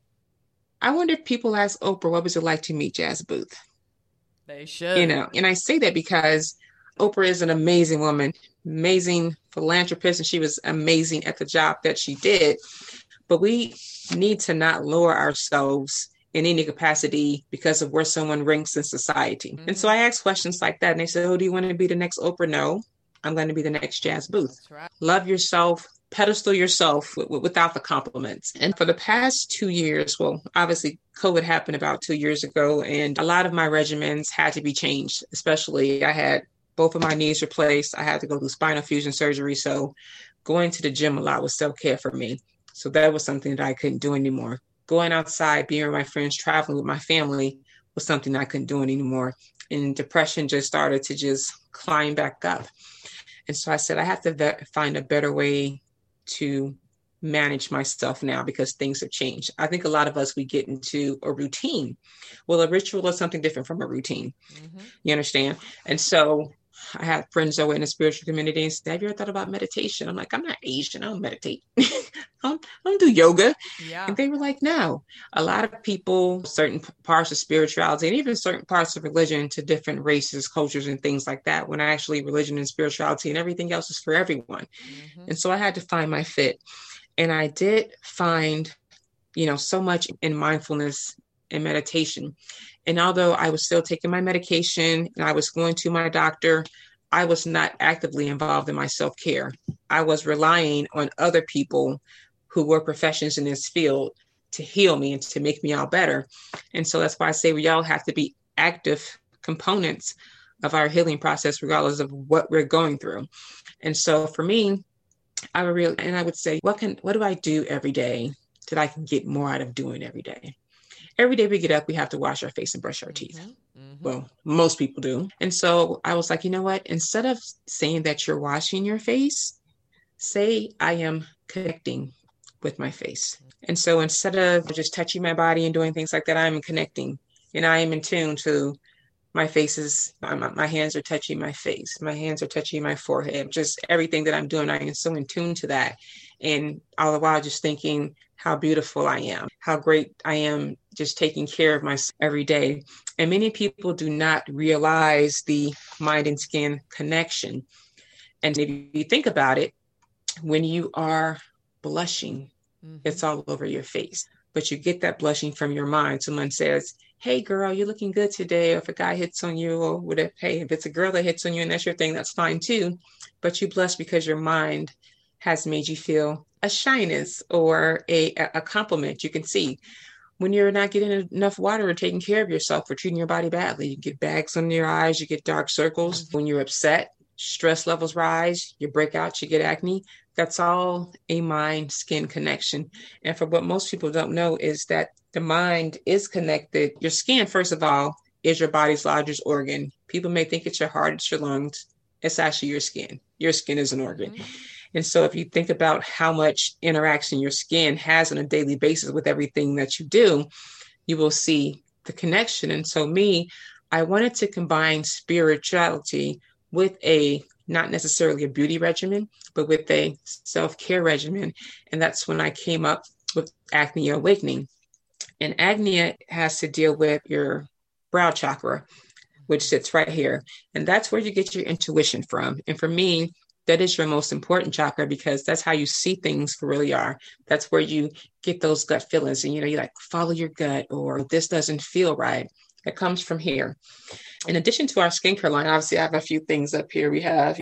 I wonder if people ask Oprah, what was it like to meet Jazz Booth?
They should.
And I say that because Oprah is an amazing woman, amazing philanthropist, and she was amazing at the job that she did. But we need to not lower ourselves in any capacity because of where someone ranks in society. Mm-hmm. And so I ask questions like that, and they say, oh, do you want to be the next Oprah? No, I'm going to be the next Jazz Booth. That's right. Love yourself. Pedestal yourself without the compliments. And for the past 2 years, well, obviously COVID happened about 2 years ago, and a lot of my regimens had to be changed. Especially I had both of my knees replaced. I had to go through spinal fusion surgery. So going to the gym a lot was self-care for me. So that was something that I couldn't do anymore. Going outside, being with my friends, traveling with my family was something I couldn't do anymore. And depression just started to just climb back up. And so I said, I have to find a better way to manage myself now because things have changed. I think a lot of us, we get into a routine. Well, a ritual is something different from a routine. Mm-hmm. You understand? And so I have friends that were in the spiritual community and said, have you ever thought about meditation? I'm like, I'm not Asian. I don't meditate. I don't do yoga. Yeah. And they were like, no. A lot of people, certain parts of spirituality and even certain parts of religion to different races, cultures, and things like that, when actually religion and spirituality and everything else is for everyone. Mm-hmm. And so I had to find my fit. And I did find, so much in mindfulness and meditation. And although I was still taking my medication and I was going to my doctor, I was not actively involved in my self-care. I was relying on other people who were professionals in this field to heal me and to make me all better. And so that's why I say we all have to be active components of our healing process, regardless of what we're going through. And so for me, I would say, what do I do every day that I can get more out of doing every day? Every day we get up, we have to wash our face and brush our teeth. Mm-hmm. Well, most people do. And so I was like, you know what? Instead of saying that you're washing your face, say I am connecting with my face. And so instead of just touching my body and doing things like that, I'm connecting and I am in tune to my faces. My hands are touching my face. My hands are touching my forehead. Just everything that I'm doing, I am so in tune to that. And all the while just thinking how beautiful I am, how great I am, just taking care of myself every day. And many people do not realize the mind and skin connection. And if you think about it, when you are blushing, it's all over your face. But you get that blushing from your mind. Someone says, hey, girl, you're looking good today. Or if a guy hits on you, or whatever, hey, if it's a girl that hits on you and that's your thing, that's fine too. But you blush because your mind has made you feel a shyness or a compliment. You can see when you're not getting enough water or taking care of yourself or treating your body badly, you get bags under your eyes, you get dark circles. When you're upset, stress levels rise, you break out, you get acne. That's all a mind-skin connection. And for what most people don't know is that the mind is connected. Your skin, first of all, is your body's largest organ. People may think it's your heart, it's your lungs. It's actually your skin. Your skin is an organ. And so if you think about how much interaction your skin has on a daily basis with everything that you do, you will see the connection. And so I wanted to combine spirituality with not necessarily a beauty regimen, but with a self-care regimen. And that's when I came up with Acne Awakening. And acne has to deal with your brow chakra, which sits right here. And that's where you get your intuition from. And for me, that is your most important chakra because that's how you see things for really are. That's where you get those gut feelings and, you like follow your gut or this doesn't feel right. It comes from here. In addition to our skincare line, obviously I have a few things up here. We have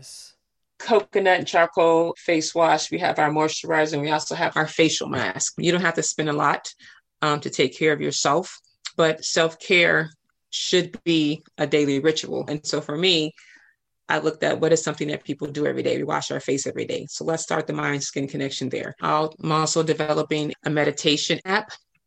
coconut and charcoal face wash. We have our moisturizer and we also have our facial mask. You don't have to spend a lot to take care of yourself, but self-care should be a daily ritual. And so for me, I looked at what is something that people do every day. We wash our face every day. So let's start the mind-skin connection there. I'm also developing a meditation app.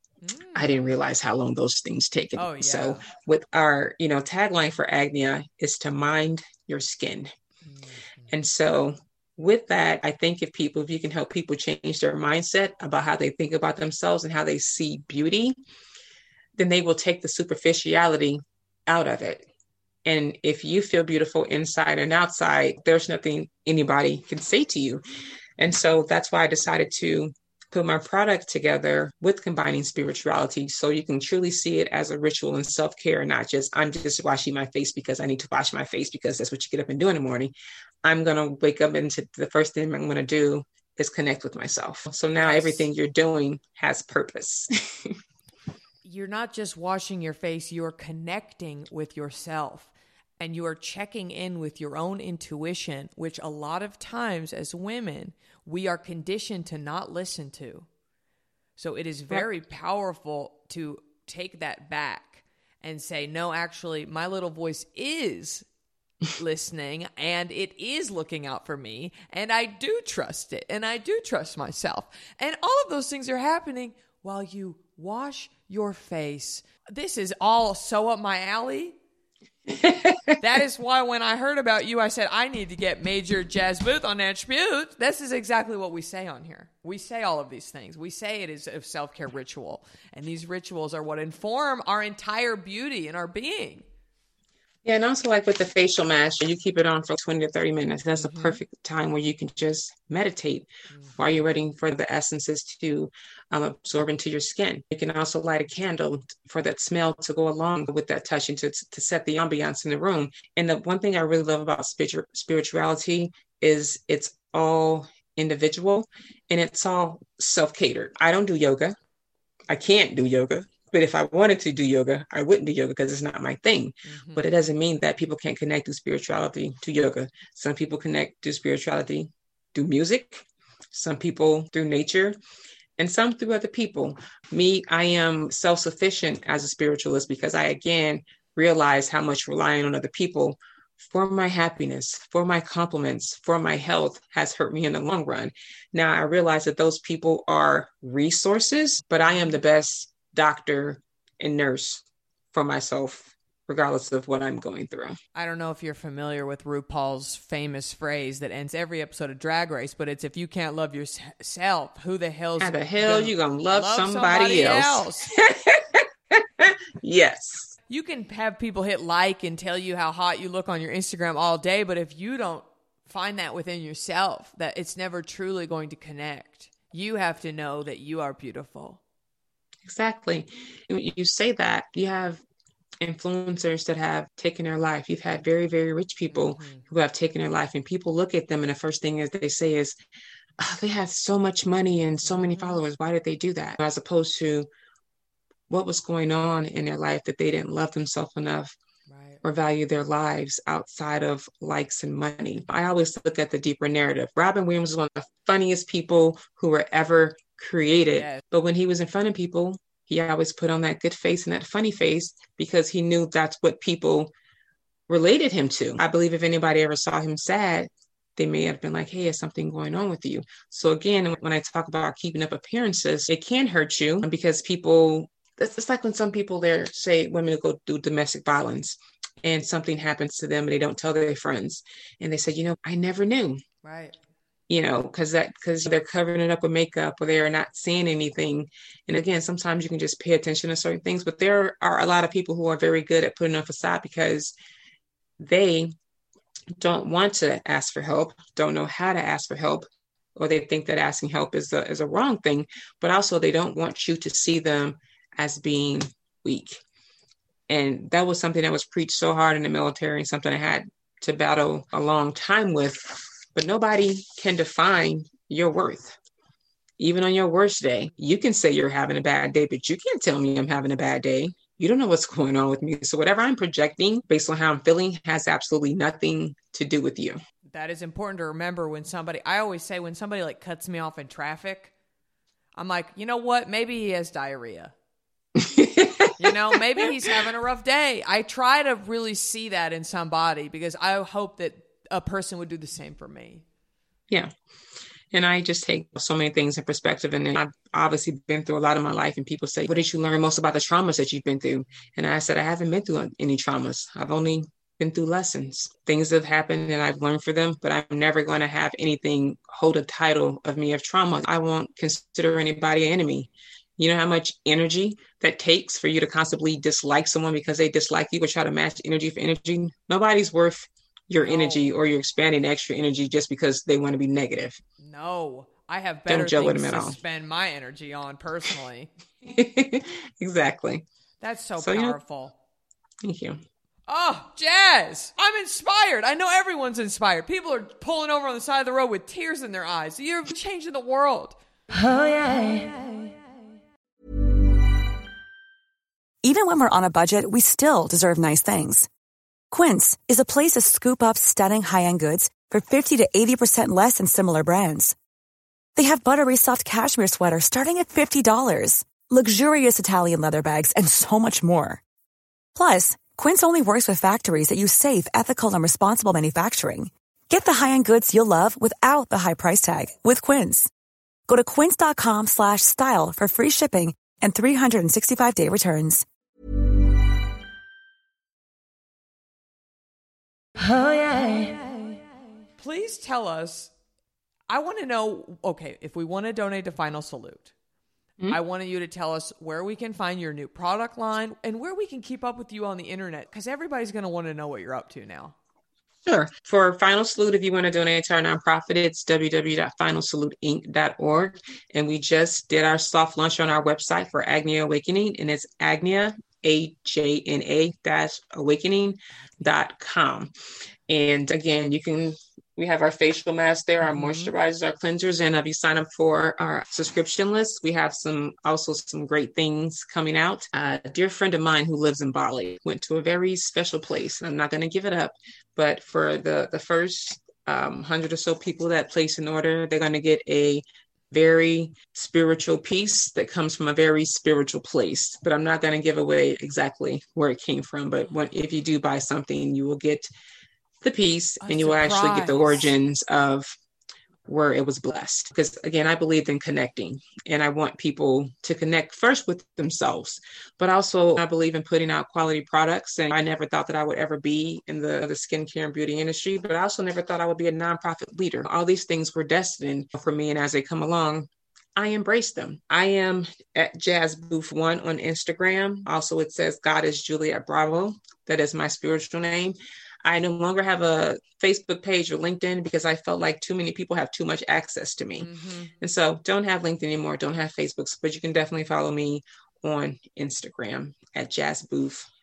I didn't realize how long those things take.
Oh, yeah.
So with our, tagline for Agnia is to mind your skin. And so with that, I think if you can help people change their mindset about how they think about themselves and how they see beauty, then they will take the superficiality out of it. And if you feel beautiful inside and outside, there's nothing anybody can say to you. And so that's why I decided to put my product together with combining spirituality so you can truly see it as a ritual and self-care, not just, I'm just washing my face because I need to wash my face because that's what you get up and do in the morning. I'm going to wake up and the first thing I'm going to do is connect with myself. So now everything you're doing has purpose.
You're not just washing your face, you're connecting with yourself. And you are checking in with your own intuition, which a lot of times as women, we are conditioned to not listen to. So it is very powerful to take that back and say, no, actually, my little voice is listening and it is looking out for me. And I do trust it. And I do trust myself. And all of those things are happening while you wash your face. This is all so up my alley. That is why when I heard about you, I said, I need to get Major Jazz Booth on Natch Butte. This is exactly what we say on here. We say all of these things. We say it is a self-care ritual. And these rituals are what inform our entire beauty and our being.
Yeah, and also like with the facial mask, you keep it on for 20 to 30 minutes. That's a perfect time where you can just meditate while you're waiting for the essences to absorb into your skin. You can also light a candle for that smell to go along with that touch and to set the ambiance in the room. And the one thing I really love about spirituality is it's all individual and it's all self-catered. I don't do yoga. I can't do yoga. But if I wanted to do yoga, I wouldn't do yoga because it's not my thing. But it doesn't mean that people can't connect through spirituality to yoga. Some people connect to spirituality through music, some people through nature, and some through other people. Me, I am self-sufficient as a spiritualist because I, again, realize how much relying on other people for my happiness, for my compliments, for my health has hurt me in the long run. Now, I realize that those people are resources, but I am the best doctor and nurse for myself, regardless of what I'm going through.
I don't know if you're familiar with RuPaul's famous phrase that ends every episode of Drag Race, but it's, if you can't love yourself, who the hell
you gonna love somebody else? Yes.
You can have people hit like and tell you how hot you look on your Instagram all day, but if you don't find that within yourself, that it's never truly going to connect. You have to know that you are beautiful.
Exactly. You say that you have influencers that have taken their life. You've had very, very rich people who have taken their life, and people look at them and the first thing is they say is, oh, they have so much money and so many followers. Why did they do that? As opposed to what was going on in their life, that they didn't love themselves enough or value their lives outside of likes and money. I always look at the deeper narrative. Robin Williams is one of the funniest people who were ever created. Yes. But when he was in front of people, he always put on that good face and that funny face because he knew that's what people related him to. I believe if anybody ever saw him sad, they may have been like, hey, is something going on with you? So again, when I talk about keeping up appearances, it can hurt you because people, it's like when some people there say women go do domestic violence and something happens to them and they don't tell their friends. And they say, I never knew.
Right.
Because they're covering it up with makeup or they're not seeing anything. And again, sometimes you can just pay attention to certain things, but there are a lot of people who are very good at putting on a facade because they don't want to ask for help, don't know how to ask for help, or they think that asking help is a wrong thing, but also they don't want you to see them as being weak. And that was something that was preached so hard in the military and something I had to battle a long time with. But nobody can define your worth. Even on your worst day, you can say you're having a bad day, but you can't tell me I'm having a bad day. You don't know what's going on with me. So whatever I'm projecting based on how I'm feeling has absolutely nothing to do with you.
That is important to remember I always say when somebody like cuts me off in traffic, I'm like, you know what? Maybe he has diarrhea. Maybe he's having a rough day. I try to really see that in somebody because I hope that a person would do the same for me.
Yeah. And I just take so many things in perspective. And then I've obviously been through a lot of my life and people say, what did you learn most about the traumas that you've been through? And I said, I haven't been through any traumas. I've only been through lessons. Things have happened and I've learned from them, but I'm never going to have anything hold a title of me of trauma. I won't consider anybody an enemy. You know how much energy that takes for you to constantly dislike someone because they dislike you or try to match energy for energy? Nobody's worth your energy or you're expanding extra energy just because they want to be negative.
No, I have better things to spend my energy on personally.
Exactly.
That's so powerful.
Thank you.
Oh, Jazz, I'm inspired. I know everyone's inspired. People are pulling over on the side of the road with tears in their eyes. You're changing the world.
Oh, yeah.
Even when we're on a budget, we still deserve nice things. Quince is a place to scoop up stunning high-end goods for 50 to 80% less than similar brands. They have buttery soft cashmere sweaters starting at $50, luxurious Italian leather bags, and so much more. Plus, Quince only works with factories that use safe, ethical, and responsible manufacturing. Get the high-end goods you'll love without the high price tag with Quince. Go to quince.com/style for free shipping and 365-day returns.
Oh, yeah.
Please tell us, I want to know, okay, if we want to donate to Final Salute, I wanted you to tell us where we can find your new product line and where we can keep up with you on the internet, because everybody's going to want to know what you're up to now.
Sure. For Final Salute, if you want to donate to our nonprofit, it's www.finalsaluteinc.org. And we just did our soft launch on our website for Agnia Awakening, and it's Agnia, AJNA-awakening.com. And again, we have our facial masks there, our moisturizers, our cleansers. And if you sign up for our subscription list, we have also some great things coming out. A dear friend of mine who lives in Bali went to a very special place. I'm not going to give it up, but for the first 100 or so people that place an order, they're going to get a very spiritual piece that comes from a very spiritual place. But I'm not going to give away exactly where it came from. But if you do buy something, you will get the piece and you will actually get the origins of where it was blessed. Because again, I believe in connecting, and I want people to connect first with themselves, but also I believe in putting out quality products. And I never thought that I would ever be in the skincare and beauty industry, but I also never thought I would be a nonprofit leader. All these things were destined for me. And as they come along, I embrace them. I am at Jazz Booth 1 on Instagram. Also, it says God is Juliet Bravo. That is my spiritual name. I no longer have a Facebook page or LinkedIn because I felt like too many people have too much access to me. And so don't have LinkedIn anymore, don't have Facebook, but you can definitely follow me on Instagram at Jazz Booth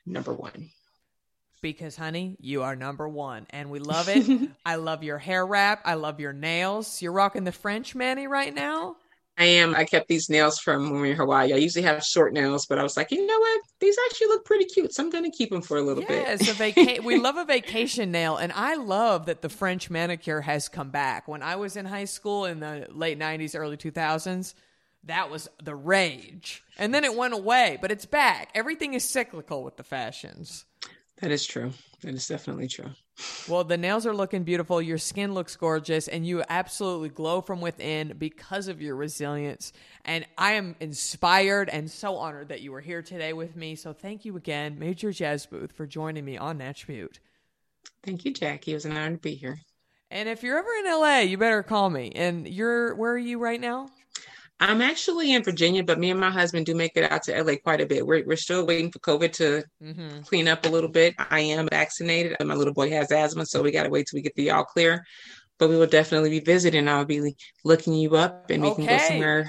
number one.
Because, honey, you are number one, and we love it. I love your hair wrap. I love your nails. You're rocking the French mani right now?
I am. I kept these nails from when we were in Hawaii. I usually have short nails, but I was like, you know what? These actually look pretty cute, so I'm going to keep them for a little bit.
Yes, we love a vacation nail, and I love that the French manicure has come back. When I was in high school in the late 90s, early 2000s, that was the rage. And then it went away, but it's back. Everything is cyclical with the fashions.
That is true. That is definitely true.
Well, the nails are looking beautiful. Your skin looks gorgeous, and you absolutely glow from within because of your resilience. And I am inspired and so honored that you were here today with me. So thank you again, Major Jazz Booth, for joining me on Natch Butte.
Thank you, Jackie. It was an honor to be here.
And if you're ever in LA, you better call me. And where are you right now?
I'm actually in Virginia, but me and my husband do make it out to LA quite a bit. We're still waiting for COVID to clean up a little bit. I am vaccinated. My little boy has asthma, so we got to wait till we get the all clear. But we will definitely be visiting. I'll be looking you up, and we can go somewhere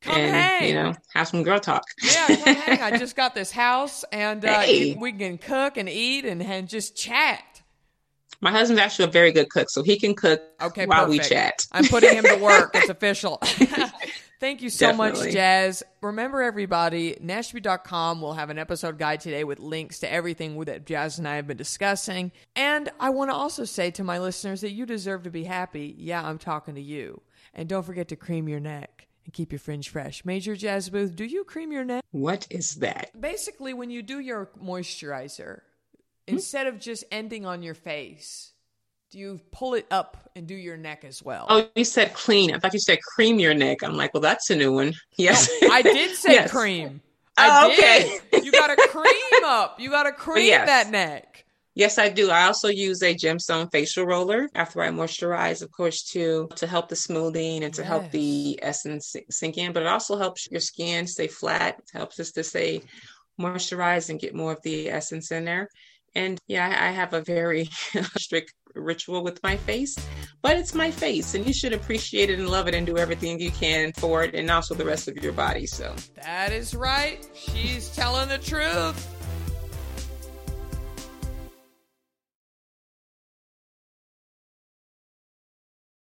and have some girl talk.
Yeah, come hang. I just got this house, and we can cook and eat and just chat.
My husband's actually a very good cook, so he can cook while we chat.
I'm putting him to work. It's official. Thank you so
Definitely.
much, Jazz. Remember, everybody, NatchButte.com will have an episode guide today with links to everything that Jazz and I have been discussing. And I want to also say to my listeners that you deserve to be happy. Yeah, I'm talking to you. And don't forget to cream your neck and keep your fringe fresh. Major Jazz Booth, do you cream your neck?
What is that?
Basically, when you do your moisturizer, instead of just ending on your face, do you pull it up and do your neck as well?
Oh, you said clean. I thought you said cream your neck. I'm like, well, that's a new one. Yes.
No, I did say cream. I did. Okay. You got to cream up. You got to cream that neck.
Yes, I do. I also use a gemstone facial roller after I moisturize, of course, to help the smoothing and to help the essence sink in. But it also helps your skin stay flat. It helps us to stay moisturized and get more of the essence in there. And yeah, I have a very strict ritual with my face, but it's my face and you should appreciate it and love it and do everything you can for it and also the rest of your body. So
that is right. She's telling the truth.